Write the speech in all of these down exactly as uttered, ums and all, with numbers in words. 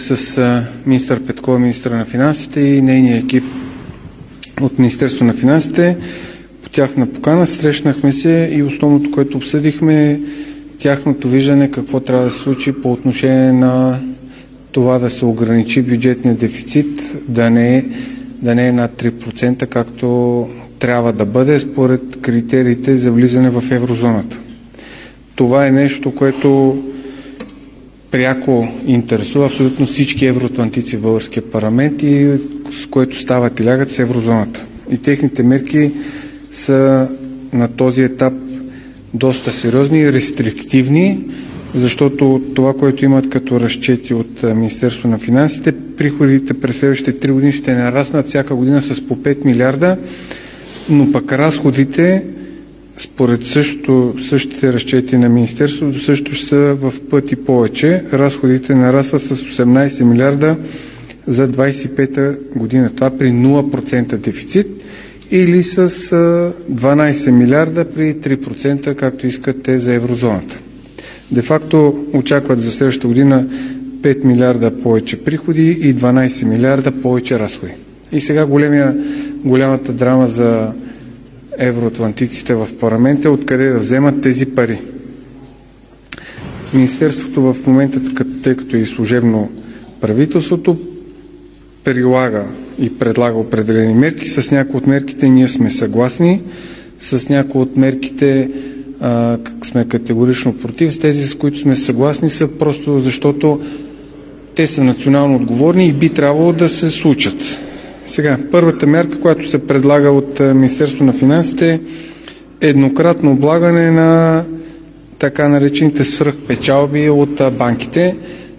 с министър Петкова, министър на финансите и нейния екип от Министерство на финансите. По тяхна покана срещнахме се и основното, което обсъдихме, е тяхното виждане какво трябва да се случи по отношение на това да се ограничи бюджетния дефицит, да не е, да не е над три процента, както трябва да бъде според критериите за влизане в еврозоната. Това е нещо, което пряко интересува абсолютно всички евроатлантици в българския парламент и с което стават и лягат с еврозоната. И техните мерки са на този етап доста сериозни и рестриктивни, защото това, което имат като разчети от Министерство на финансите, приходите през следващите три години ще нараснат всяка година с по пет милиарда, но пък разходите, според също, същите разчети на Министерството, също ще са в пъти повече. Разходите нарастват с осемнадесет милиарда за двадесет и пета година. Това при нула процента дефицит или с дванадесет милиарда при три процента, както искат те за еврозоната. Де-факто очакват за следващата година пет милиарда повече приходи и дванадесет милиарда повече разходи. И сега големия, голямата драма за евроатлантиците в парламента, откъде да вземат тези пари. Министерството в момента, тъй като е служебно правителството, прилага и предлага определени мерки. С някои от мерките ние сме съгласни, с някои от мерките а, сме категорично против. С тези, с които сме съгласни, са просто защото те са национално отговорни и би трябвало да се случат. Сега, първата мярка, която се предлага от Министерство на финансите, е еднократно облагане на така наречените свръхпечалби от банките.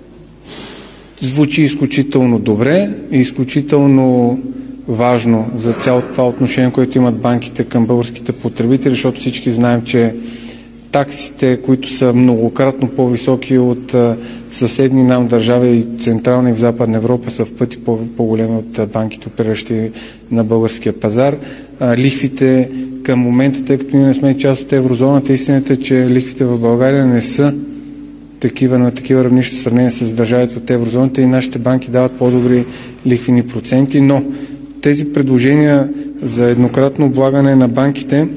Звучи изключително добре и изключително важно за цялото това отношение, което имат банките към българските потребители, защото всички знаем, че таксите, които са многократно по-високи от съседни нам държави и Централна и в Западна Европа, са в пъти по-големи от банките, опериращи на българския пазар. Лихвите към момента, тъй като ние не сме част от еврозоната, истината е, че лихвите в България не са такива на такива равнища в сравнение с държавите от еврозоната и нашите банки дават по-добри лихвени проценти, но тези предложения за еднократно облагане на банките,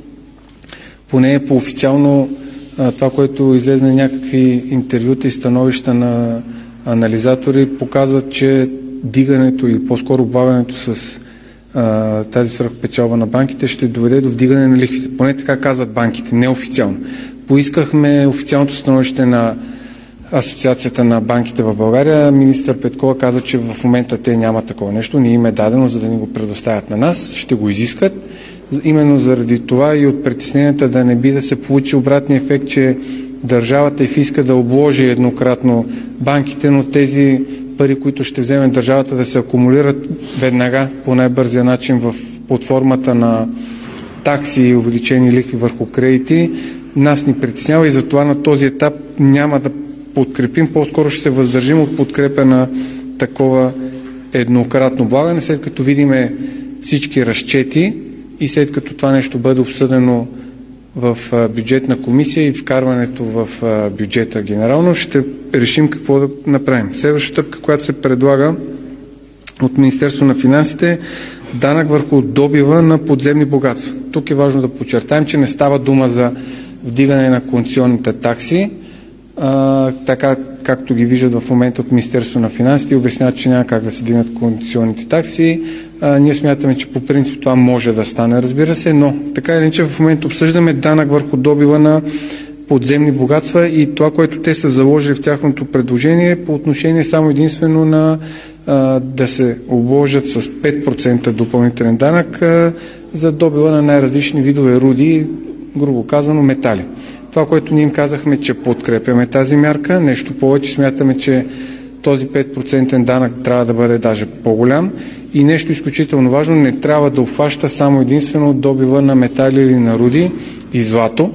поне по официално това, което излезе на някакви интервюта и становища на анализатори, показват, че дигането или по-скоро облагането с а, тази свръхпечалба на банките ще доведе до вдигане на лихвите. Поне така казват банките, неофициално. Поискахме официалното становище на Асоциацията на банките в България. Министър Петкова каза, че в момента те няма такова нещо, не им е дадено, за да ни го предоставят на нас. Ще го изискат. Именно заради това и от притесненията да не би да се получи обратния ефект, че държавата иска да обложи еднократно банките, но тези пари, които ще вземе държавата, да се акумулират веднага по най-бързия начин в, под формата на такси и увеличени лихви върху кредити, нас ни притеснява и затова на този етап няма да подкрепим, по-скоро ще се въздържим от подкрепа на такова еднократно облагане, след като видиме всички разчети и след като това нещо бъде обсъдено в бюджетна комисия и вкарването в бюджета генерално, ще решим какво да направим. Следващата стъпка, която се предлага от Министерство на финансите, данък върху добива на подземни богатства. Тук е важно да подчертаем, че не става дума за вдигане на концесионните такси, а, така както ги виждат в момента от Министерство на финансите и обясняват, че няма как да се дигнат концесионните такси. А, ние смятаме, че по принцип това може да стане, разбира се, но така или иначе в момента обсъждаме данък върху добива на подземни богатства и това, което те са заложили в тяхното предложение по отношение само единствено на а, да се обложат с пет процента допълнителен данък а, за добива на най-различни видове руди, грубо казано метали. Това, което ние им казахме, че подкрепяме тази мярка, нещо повече смятаме, че този пет процента данък трябва да бъде даже по-голям и нещо изключително важно, не трябва да обхваща само единствено добива на метали или на руди и злато,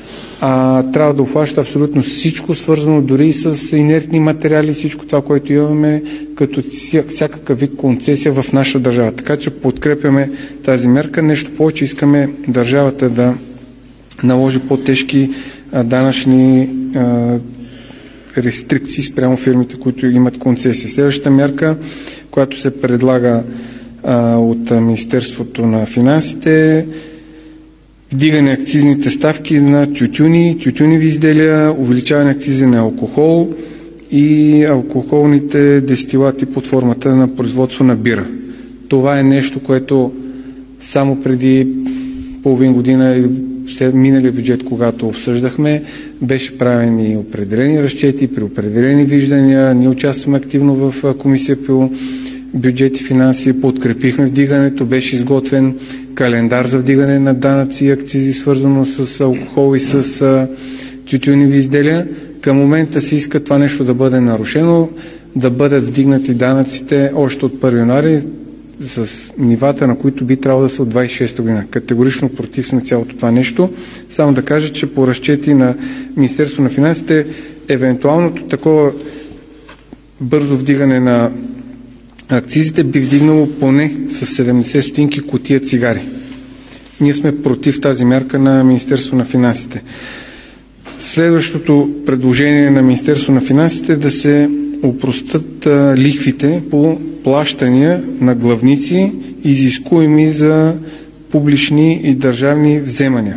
а трябва да обхваща абсолютно всичко, свързано дори и с инертни материали, всичко това, което имаме като всякакъв вид концесия в наша държава. Така че подкрепяме тази мерка. Нещо повече, искаме държавата да наложи по-тежки данъчни рестрикции спрямо фирмите, които имат концесии. Следващата мярка, която се предлага а, от Министерството на финансите е вдигане акцизните ставки на тютюни, тютюневи изделия, увеличаване акцизи на алкохол и алкохолните дестилати под формата на производство на бира. Това е нещо, което само преди половин година или миналия бюджет, когато обсъждахме, беше правени определени разчети, при определени виждания. Ние участваме активно в комисия по бюджет и финанси, подкрепихме вдигането, беше изготвен календар за вдигане на данъци и акцизи, свързано с алкохол и с тютюневи изделия. Към момента се иска това нещо да бъде нарушено, да бъдат вдигнати данъците още от първи януари с нивата, на които би трябвало да са от двадесет и шеста година. Категорично против на цялото това нещо. Само да кажа, че по разчети на Министерството на финансите, евентуалното такова бързо вдигане на акцизите би вдигнало поне с седемдесет стотинки кутия цигари. Ние сме против тази мярка на Министерството на финансите. Следващото предложение на Министерството на финансите е да се опростят лихвите по плащания на главници, изискуеми за публични и държавни вземания.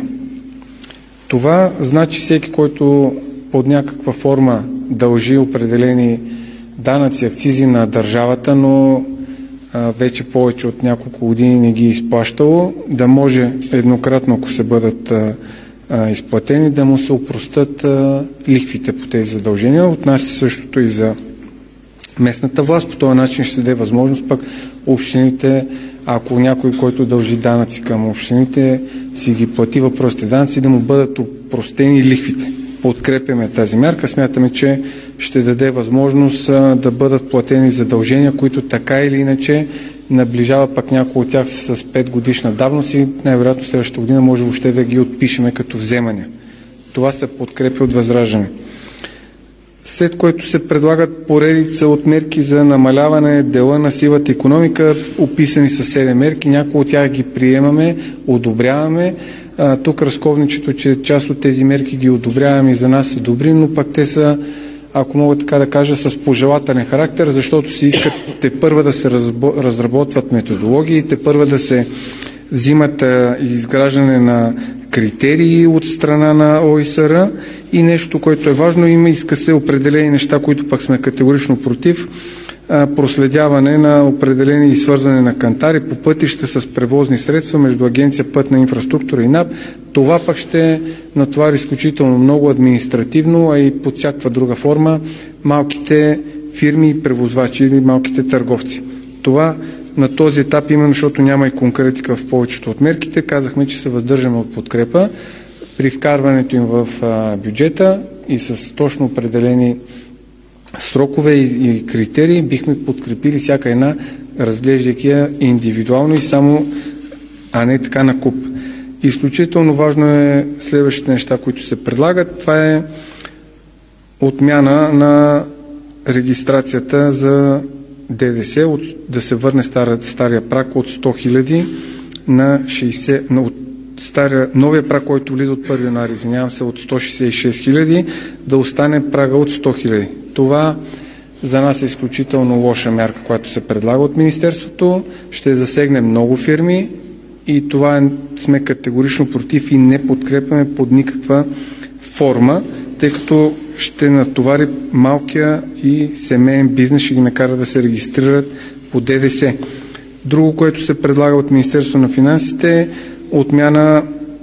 Това значи всеки, който под някаква форма дължи определени данъци, акцизи на държавата, но а, вече повече от няколко години не ги е изплащало, да може еднократно, ако се бъдат а, а, изплатени, да му се опростат а, лихвите по тези задължения. Отнася същото и за местната власт. По този начин ще се даде възможност пък общините, ако някой, който дължи данъци към общините, си ги плати въпросите данъци, да му бъдат опростени лихвите. Подкрепяме тази мярка. Смятаме, че ще даде възможност а, да бъдат платени задължения, които така или иначе наближава пък някои от тях с пет годишна давност и най-вероятно следващата година може въобще да ги отпишеме като вземания. Това се подкрепя от Възраждане. След което се предлагат поредица от мерки за намаляване дела на сивата икономика, описани са седем мерки, някои от тях ги приемаме, одобряваме. А, тук разковничето, че част от тези мерки ги одобряваме и за нас са добри, но пък те са, ако мога така да кажа, с пожелателен характер, защото се искат те първа да се разработват методологии, те първа да се взимат а, изграждане на критерии от страна на О И С Р и нещо, което е важно, има иска се определени неща, които пък сме категорично против, а, проследяване на определени и свързване на кантари по пътища с превозни средства между Агенция Пътна инфраструктура и НАП. Това пък ще натовари изключително много административно, а и под всякаква друга форма малките фирми и превозвачи или малките търговци. Това на този етап, именно защото няма и конкретика в повечето от мерките, казахме, че се въздържаме от подкрепа при вкарването им в а, бюджета и с точно определени срокове и, и критерии бихме подкрепили всяка една, разглеждайки я индивидуално и само, а не така на куп. Изключително важно е следващите неща, които се предлагат. Това е отмяна на регистрацията за Д Д С, от, да се върне стар, стария праг от сто хиляди на шейсет, на, от стария, новия праг, който влиза от първи януари, извинявам се, от сто шейсет и шест хиляди, да остане прага от сто хиляди. Това за нас е изключително лоша мярка, която се предлага от Министерството. Ще засегне много фирми и това е, сме категорично против и не подкрепяме под никаква форма, тъй като ще натовари малкия и семейен бизнес, ще ги накара да се регистрират по Д Д С. Друго, което се предлага от Министерството на финансите е отмяна,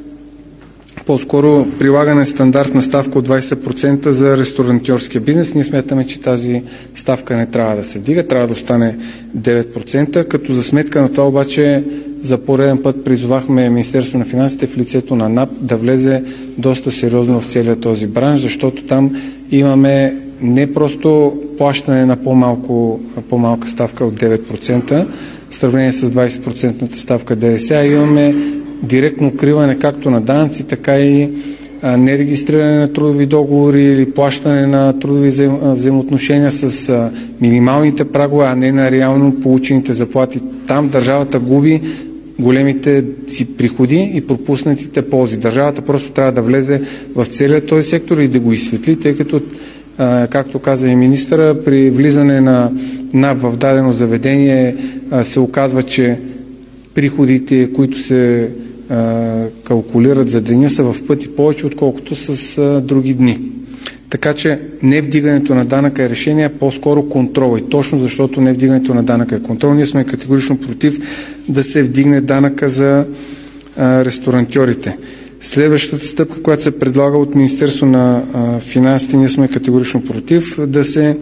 по-скоро прилагане стандартна ставка от двадесет процента за ресторантьорския бизнес. Ние смятаме, че тази ставка не трябва да се вдига, трябва да остане девет процента, като за сметка на това обаче за пореден път призовахме Министерството на финансите в лицето на НАП да влезе доста сериозно в целия този бранш, защото там имаме не просто плащане на по-малко, по-малка ставка от девет процента в сравнение с двадесет процента ставка Д Д С, а имаме директно укриване както на данъци, така и а, нерегистриране на трудови договори или плащане на трудови взаим, взаимоотношения с а, минималните прагове, а не на реално получените заплати. Там държавата губи големите си приходи и пропуснатите ползи. Държавата просто трябва да влезе в целия този сектор и да го изсветли, тъй като а, както каза и министъра, при влизане на НАП в дадено заведение а, се оказва, че приходите, които се а, калкулират за деня, са в пъти повече, отколкото с а, други дни. Така че не вдигането на данъка е решение, а по-скоро контрол. И точно защото не вдигането на данъка е контрол, ние сме категорично против да се вдигне данъка за а, ресторантьорите. Следващата стъпка, която се предлага от Министерство на а, финансите, ние сме категорично против да се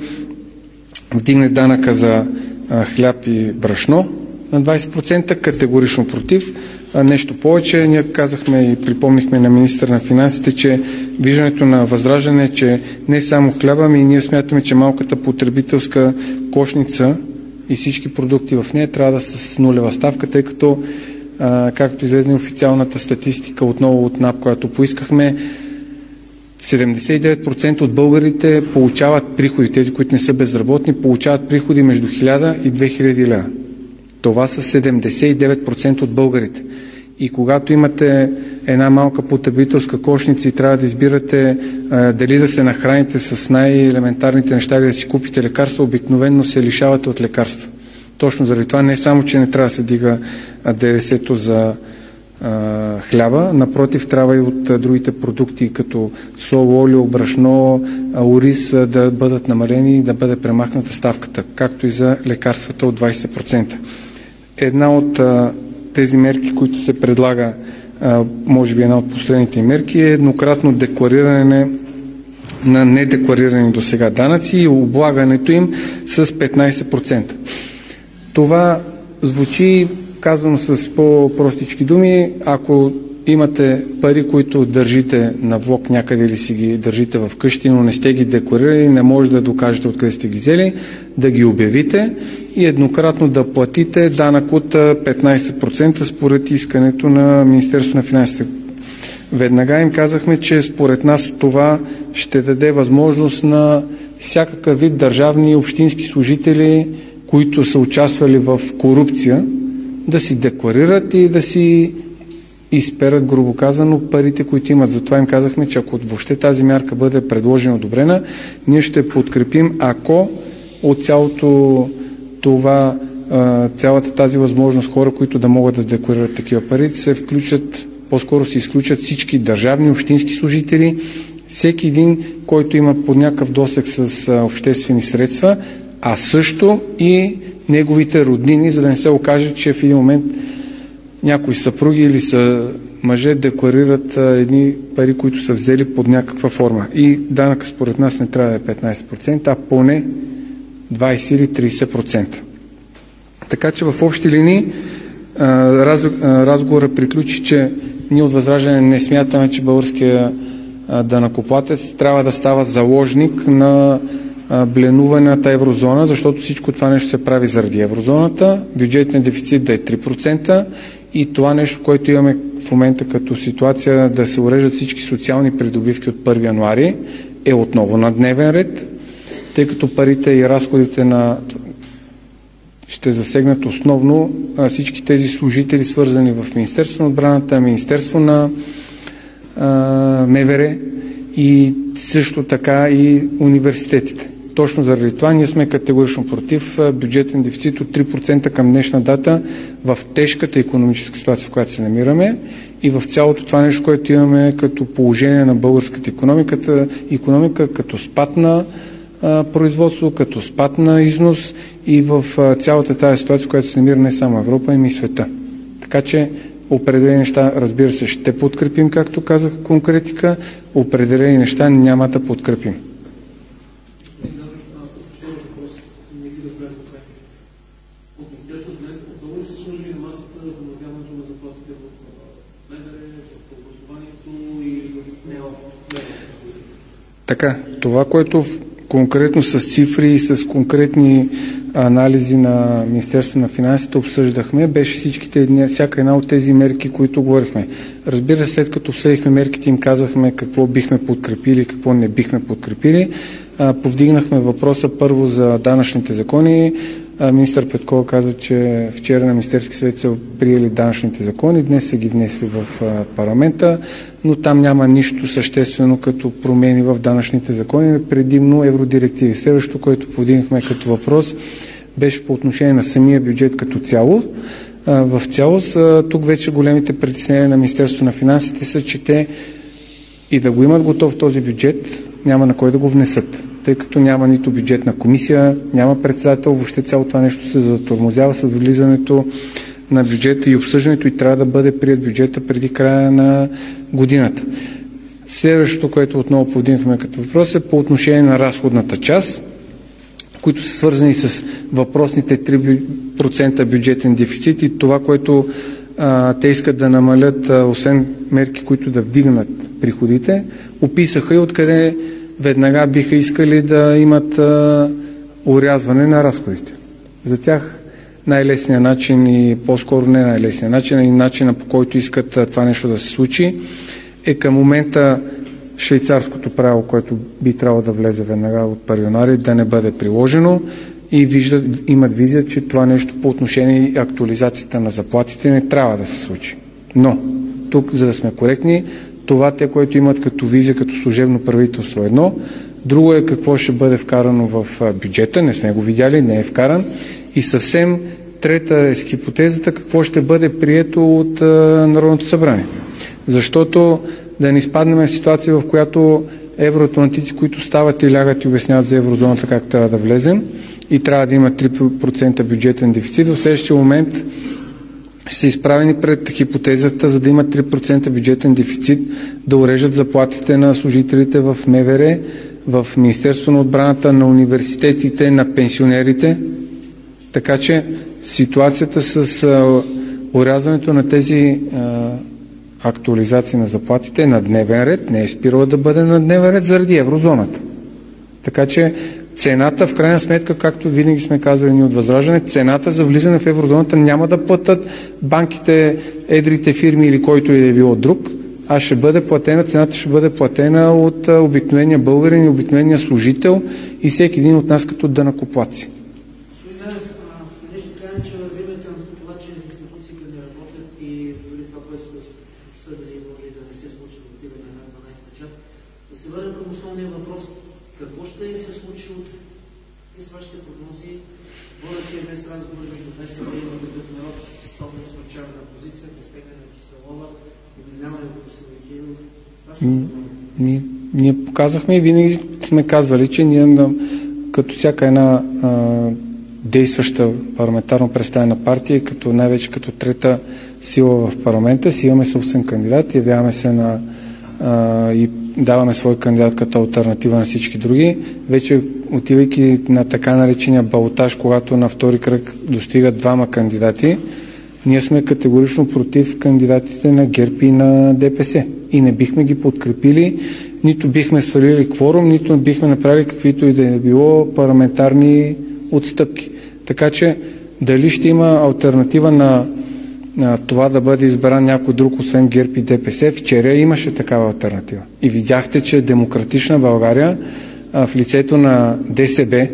вдигне данъка за а, хляб и брашно на двадесет процента, категорично против. А, нещо повече, ние казахме и припомнихме на министър на финансите, че виждането на Възраждане е, че не само хляба, ами ние смятаме, че малката потребителска кошница и всички продукти в нея трябва да са с нулева ставка, тъй като а, както излезе официалната статистика отново от НАП, която поискахме, седемдесет и девет процента от българите получават приходи, тези, които не са безработни, получават приходи между хиляда и две хиляди лева. Това са седемдесет и девет процента от българите. И когато имате една малка потребителска кошница и трябва да избирате а, дали да се нахраните с най-елементарните неща или да си купите лекарства, обикновено се лишавате от лекарства. Точно заради това не само, че не трябва да се дига ДДС-то за а, хляба, напротив, трябва и от а, другите продукти, като сол, олио, брашно, а, ориз, а, да бъдат намалени и да бъде премахната ставката, както и за лекарствата от двадесет процента. Една от а, тези мерки, които се предлага, а, може би една от последните мерки, е еднократно деклариране на недекларирани до сега данъци и облагането им с петнадесет процента. Това звучи, казано с по-простички думи, ако имате пари, които държите на влог някъде или си ги държите в къщи, но не сте ги декларирали, не може да докажете откъде сте ги взели, да ги обявите и еднократно да платите данък от петнадесет процента според искането на Министерството на финансите. Веднага им казахме, че според нас това ще даде възможност на всякакъв вид държавни и общински служители, които са участвали в корупция, да си декларират и да си изперат, грубо казано, парите, които имат. Затова им казахме, че ако въобще тази мярка бъде предложена и одобрена, ние ще подкрепим, ако от цялото това, цялата тази възможност хора, които да могат да декларират такива пари, се включат, по-скоро се изключат всички държавни, общински служители, всеки един, който има под някакъв досег с обществени средства, а също и неговите роднини, за да не се окаже, че в един момент някои съпруги или са мъже декларират а, едни пари, които са взели под някаква форма. И данъка според нас не трябва да е петнадесет процента, а поне двадесет или тридесет процента. Така че в общи линии а, раз, а, разговора приключи, че ние от Възраждане не смятаме, че българския а, данъкоплатец трябва да става заложник на бленуваната еврозона, защото всичко това нещо се прави заради еврозоната, бюджетният дефицит да е три процента и това нещо, което имаме в момента като ситуация да се уреждат всички социални придобивки от първи януари, е отново на дневен ред, тъй като парите и разходите на ще засегнат основно всички тези служители, свързани в Министерство на отбраната, Министерство на МВР и също така и университетите. Точно заради това ние сме категорично против бюджетен дефицит от три процента към днешна дата в тежката икономическа ситуация, в която се намираме и в цялото това нещо, което имаме като положение на българската икономиката, икономика като спад на а, производство, като спад на износ и в а, цялата тази ситуация, в която се намира не само Европа, ами и света. Така че определени неща, разбира се, ще подкрепим, както казах, конкретика, определени неща няма да подкрепим. Така, това, което конкретно с цифри и с конкретни анализи на Министерството на финансите обсъждахме, беше всичките, всяка една от тези мерки, които говорихме. Разбира се, след като обсъдихме мерките, им казахме какво бихме подкрепили, какво не бихме подкрепили. Повдигнахме въпроса първо за данъчните закони, Министър Петкова каза, че вчера на Министерски съвет са приели данъчните закони, днес са ги внесли в парламента, но там няма нищо съществено като промени в данъчните закони, предимно евродирективи. Следващото, което повдигнахме като въпрос, беше по отношение на самия бюджет като цяло. В цялост, тук вече големите притеснения на Министерството на финансите са, че те и да го имат готов този бюджет, няма на кой да го внесат, тъй като няма нито бюджетна комисия, няма председател, въобще цялото това нещо се затормозява с влизането на бюджета и обсъждането и трябва да бъде приет бюджета преди края на годината. Следващото, което отново повдигнахме като въпрос, е по отношение на разходната част, които са свързани с въпросните три процента бюджетен дефицит и това, което а, те искат да намалят, а, освен мерки, които да вдигнат приходите, описаха и откъде веднага биха искали да имат а, урязване на разходите. За тях най-лесният начин и по-скоро не най-лесният начин, а и начина, по който искат а, това нещо да се случи, е към момента швейцарското правило, което би трябвало да влезе веднага от първи януари, да не бъде приложено и виждат, имат визия, че това нещо по отношение актуализацията на заплатите не трябва да се случи. Но тук, за да сме коректни, това те, което имат като визия, като служебно правителство едно, друго е какво ще бъде вкарано в бюджета, не сме го видяли, не е вкаран, и съвсем трета е с хипотезата какво ще бъде прието от Народното събрание. Защото да не изпаднем в ситуация, в която евроатлантици, които стават и лягат и обясняват за еврозоната как трябва да влезем и трябва да има три процента бюджетен дефицит, в следващия момент ще са изправени пред хипотезата, за да имат три процента бюджетен дефицит, да урежат заплатите на служителите в МВР, в Министерство на отбраната, на университетите, на пенсионерите. Така че ситуацията с а, урязването на тези а, актуализации на заплатите е на дневен ред, не е спирала да бъде на дневен ред заради еврозоната. Така че цената, в крайна сметка, както винаги сме казвали ни от Възраждане, цената за влизане в еврозоната няма да платят банките, едрите фирми или който и да е било друг, а ще бъде платена, цената ще бъде платена от обикновения българин и обикновения служител и всеки един от нас като данъкоплатци. Какво ще се случи от с вашите прогнози? Водят се днес разговори между БСП и Друг народ с оглед смърчаване на позиция, безпека на Киселова, обвиняване на Косовикилов. Ние, ние показахме и винаги сме казвали, че ние като всяка една а, действаща парламентарно представена партия, като най-вече като трета сила в парламента, си имаме собствен кандидат, явяваме се на а, и даваме свой кандидат като алтернатива на всички други. Вече отивайки на така наречения балотаж, когато на втори кръг достигат двама кандидати, ние сме категорично против кандидатите на ГЕРБ и на ДПС. И не бихме ги подкрепили, нито бихме свалили кворум, нито бихме направили каквито и да е било парламентарни отстъпки. Така че дали ще има алтернатива на на това да бъде избран някой друг, освен ГЕРБ и ДПС, вчера имаше такава алтернатива. И видяхте, че Демократична България а, в лицето на ДСБ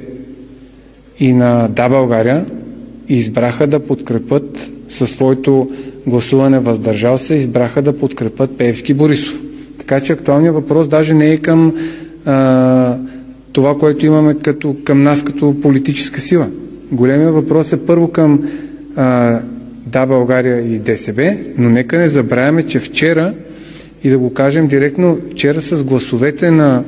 и на Да, България избраха да подкрепят със своето гласуване въздържал се, избраха да подкрепят Пеевски Борисов. Така че актуалният въпрос даже не е към а, това, което имаме като, към нас като политическа сила. Големият въпрос е първо към а, Да, България и ДСБ, но нека не забравяме, че вчера, и да го кажем директно, вчера с гласовете на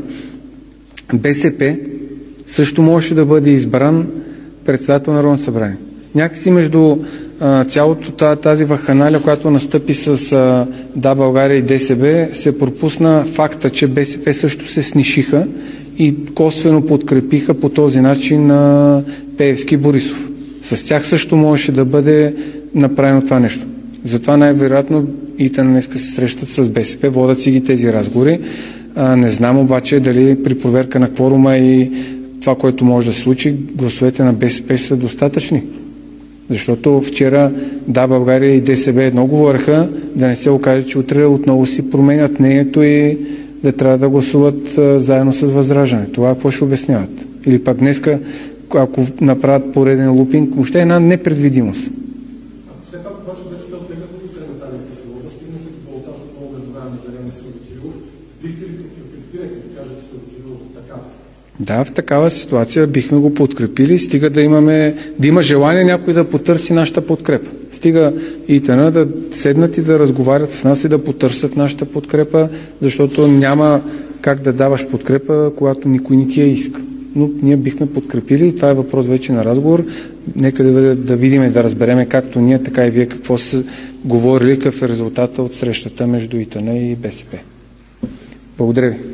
БСП също можеше да бъде избран председател на Народното събрание. Някакси между а, цялото тази ваханалия, която настъпи с а, Да, България и ДСБ, се пропусна факта, че БСП също се снишиха и косвено подкрепиха по този начин на Пеевски Борисов. С тях също можеше да бъде направено това нещо. Затова най-вероятно и те днес се срещат с БСП, водят си ги тези разговори. А, не знам обаче дали при проверка на кворума и това, което може да се случи, гласовете на БСП са достатъчни. Защото вчера Да, България и ДСБ едно говореха, да не се окаже, че утре отново си променят мнението и да трябва да гласуват а, заедно с Възраждане. Това какво ще обясняват? Или пак днеска ако направят пореден лупинг, въобще е една непредвидимост. Ако все пак обаче БСП оттеглят групите на Наталия Киселова, стигна се до балотаж от много междувременно заявен Силви Кирилов, бихте ли подкрепили, като кажете Силви Кирилов така? Да, в такава ситуация бихме го подкрепили, стига да имаме, да има желание някой да потърси нашата подкрепа. Стига ИТН да седнат и да разговарят с нас и да потърсят нашата подкрепа, защото няма как да даваш подкрепа, когато никой не ти я иска. Но ние бихме подкрепили и това е въпрос вече на разговор. Нека да, да видим и да разбереме както ние, така и вие какво са говорили, какъв е резултата от срещата между ИТН и БСП. Благодаря ви.